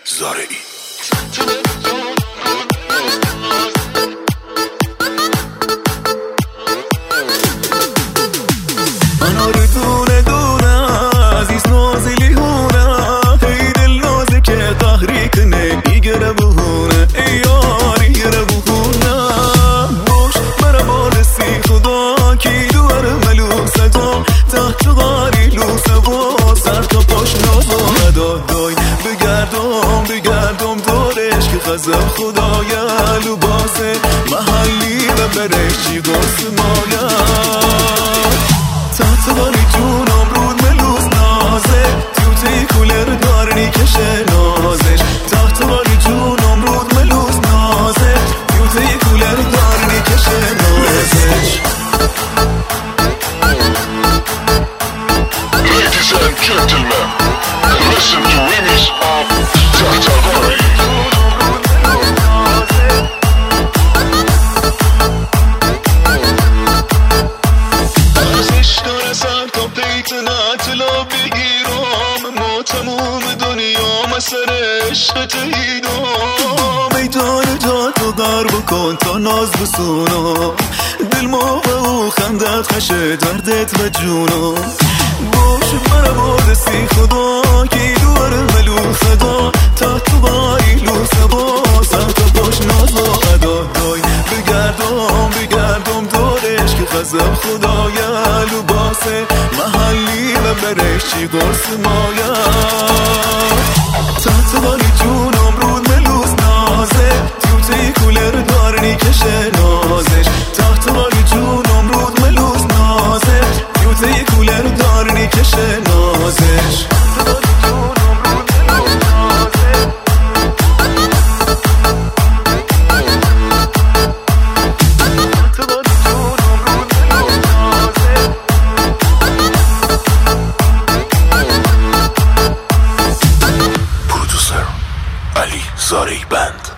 زارعی. انا رو دونه دونه عزیز نازلی هونه ای دل نازی که قهری کنه ایگره بهونه ای یاری گره بهونه باش برا بالسی خدا کی دوار ملو صدا تحت غاری لوسه و سر تا پاش نازا دای بگردم دورش که خزم خدای لباس محلی و برش چی گست مایا تحت غاری جونم رود ملوس نازه توتی کولر دارنی کشه نازش تحت غاری جونم رود ملوس نازه توتی کولر دارنی کشه نازش. Ladies and gentlemen, listen to remix of تحت غاری. ارزش داره سر تا پیت نطلا بگیرم ما تموم دنیا مسر عشق تهیدم میدان جاتو در بکن تا ناز بسونم دل موقع و خندت خشه دردت و جونم باش مرا بادسی خدا کی دوار ملو خدا تا تو باری لو سبا سر تا باش ناز و ادا دای بگردم دورش که خزم خدای لباس محلی و برش چی گرس مایا تحت غاری جونم رود ملوس نازه توتی کولر دارنی کشه نازش تحت غاری جونم رود ملوس نازه توتی کولر دارنی کشه نازش. پرودوسر علی زارعی بند.